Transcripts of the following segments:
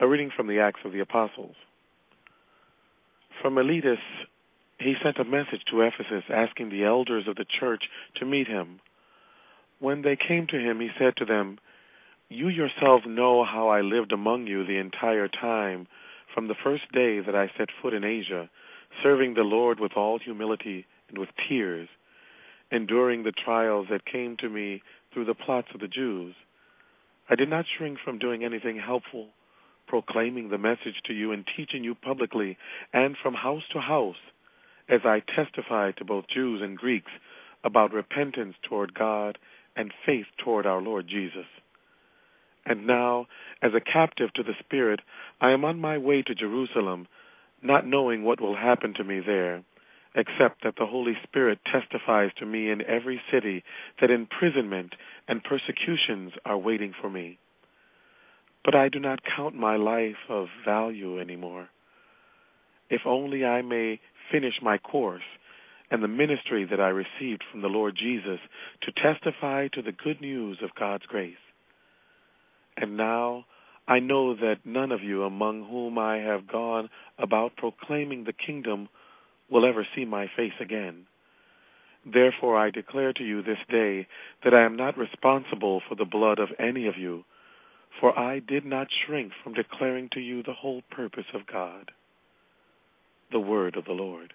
A reading from the Acts of the Apostles. From Miletus, he sent a message to Ephesus asking the elders of the church to meet him. When they came to him, he said to them, "You yourselves know how I lived among you the entire time, from the first day that I set foot in Asia, serving the Lord with all humility and with tears, enduring the trials that came to me through the plots of the Jews. I did not shrink from doing anything helpful, proclaiming the message to you and teaching you publicly and from house to house, as I testified to both Jews and Greeks about repentance toward God and faith toward our Lord Jesus. And now, as a captive to the Spirit, I am on my way to Jerusalem, not knowing what will happen to me there, except that the Holy Spirit testifies to me in every city that imprisonment and persecutions are waiting for me. But I do not count my life of value anymore, if only I may finish my course and the ministry that I received from the Lord Jesus to testify to the good news of God's grace. And now I know that none of you among whom I have gone about proclaiming the kingdom will ever see my face again. Therefore I declare to you this day that I am not responsible for the blood of any of you, for I did not shrink from declaring to you the whole purpose of God." The word of the Lord.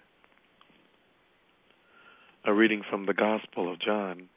A reading from the Gospel of John.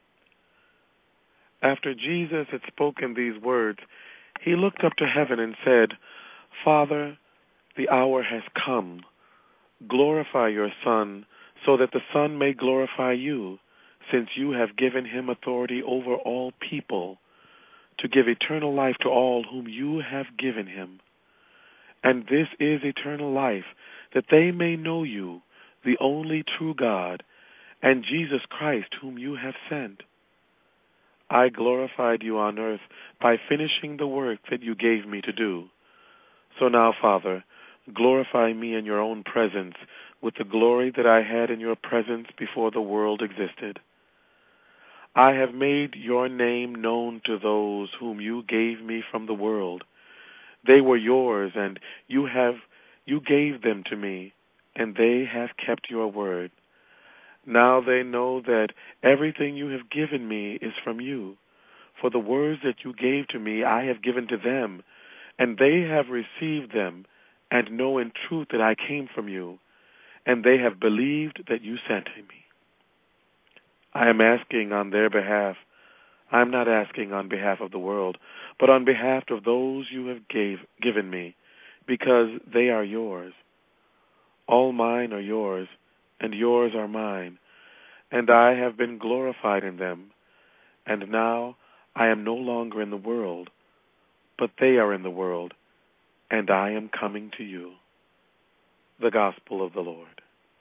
After Jesus had spoken these words, he looked up to heaven and said, "Father, the hour has come. Glorify your Son, so that the Son may glorify you, since you have given him authority over all people, to give eternal life to all whom you have given him. And this is eternal life, that they may know you, the only true God, and Jesus Christ whom you have sent. I glorified you on earth by finishing the work that you gave me to do. So now, Father, glorify me in your own presence with the glory that I had in your presence before the world existed. I have made your name known to those whom you gave me from the world. They were yours, and you gave them to me, and they have kept your word. Now they know that everything you have given me is from you. For the words that you gave to me I have given to them, and they have received them, and know in truth that I came from you, and they have believed that you sent me. I am asking on their behalf. I am not asking on behalf of the world, but on behalf of those you have given me, because they are yours. All mine are yours, and yours are mine, and I have been glorified in them. And now I am no longer in the world, but they are in the world, and I am coming to you." The Gospel of the Lord.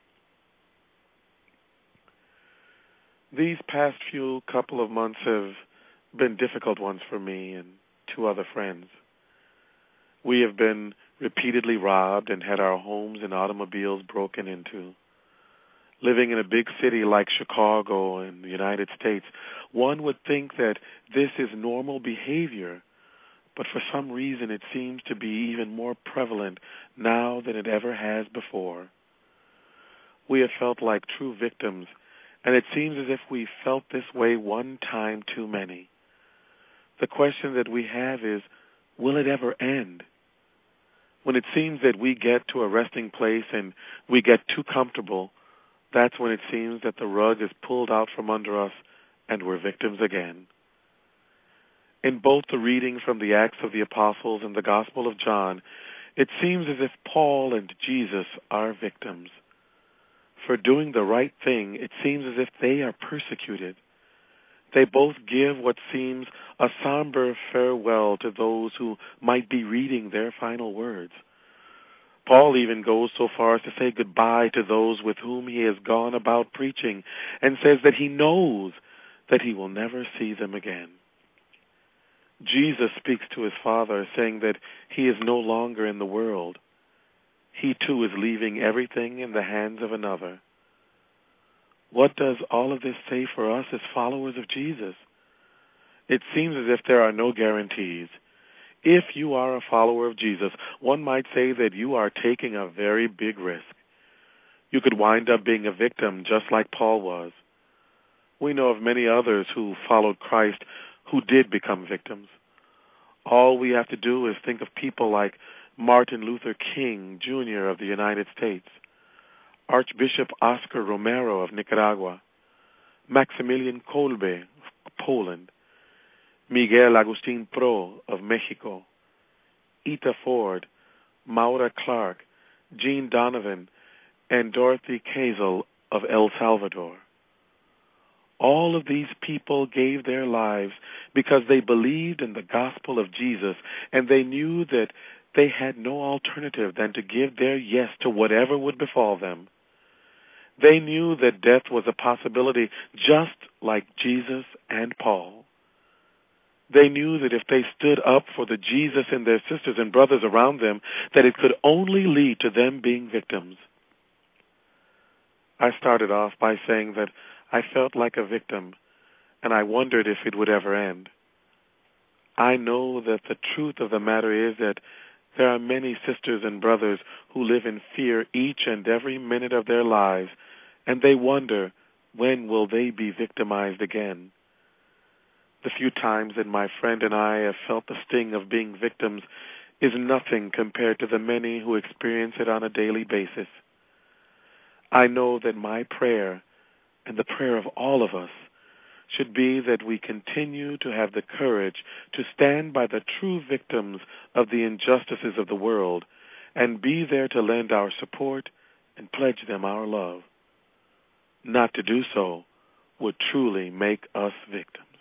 These past couple of months have been difficult ones for me and two other friends. We have been repeatedly robbed and had our homes and automobiles broken into. Living in a big city like Chicago in the United States, one would think that this is normal behavior, but for some reason it seems to be even more prevalent now than it ever has before. We have felt like true victims, and it seems as if we felt this way one time too many. The question that we have is, will it ever end? When it seems that we get to a resting place and we get too comfortable, that's when it seems that the rug is pulled out from under us and we're victims again. In both the reading from the Acts of the Apostles and the Gospel of John, it seems as if Paul and Jesus are victims. For doing the right thing, it seems as if they are persecuted. They both give what seems a somber farewell to those who might be reading their final words. Paul even goes so far as to say goodbye to those with whom he has gone about preaching, and says that he knows that he will never see them again. Jesus speaks to his Father, saying that he is no longer in the world. He too is leaving everything in the hands of another. What does all of this say for us as followers of Jesus? It seems as if there are no guarantees. If you are a follower of Jesus, one might say that you are taking a very big risk. You could wind up being a victim just like Paul was. We know of many others who followed Christ who did become victims. All we have to do is think of people like Martin Luther King, Jr. of the United States, Archbishop Oscar Romero of Nicaragua, Maximilian Kolbe of Poland, Miguel Agustin Pro of Mexico, Ita Ford, Maura Clark, Jean Donovan, and Dorothy Kazel of El Salvador. All of these people gave their lives because they believed in the gospel of Jesus, and they knew that they had no alternative than to give their yes to whatever would befall them. They knew that death was a possibility just like Jesus and Paul. They knew that if they stood up for the Jesus and their sisters and brothers around them, that it could only lead to them being victims. I started off by saying that I felt like a victim, and I wondered if it would ever end. I know that the truth of the matter is that there are many sisters and brothers who live in fear each and every minute of their lives, and they wonder, when will they be victimized again? The few times that my friend and I have felt the sting of being victims is nothing compared to the many who experience it on a daily basis. I know that my prayer, and the prayer of all of us, should be that we continue to have the courage to stand by the true victims of the injustices of the world and be there to lend our support and pledge them our love. Not to do so would truly make us victims.